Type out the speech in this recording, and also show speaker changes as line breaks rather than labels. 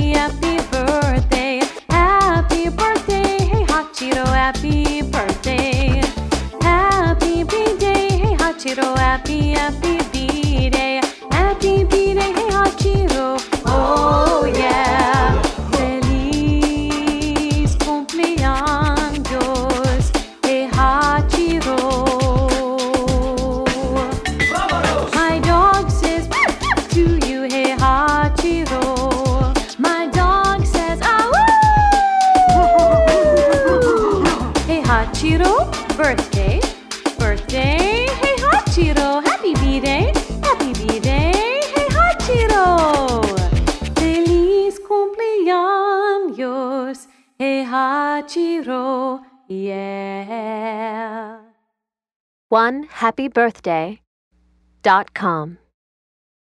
happy birthday. Happy birthday, hey Hachiro, happy birthday. Happy B-day, hey Hachiro, happy B-day. Happy B-day, hey Hachiro, oh yeah. Feliz cumpleaños, hey Hachiro. My dog says to you, hey Hachiro. My dog says, ah Hey Hachiro, birthday, birthday, hey Hachiro, happy B-day, hey Hachiro. Feliz cumpleaños, hey Hachiro, yeah.
OneHappyBirthday.com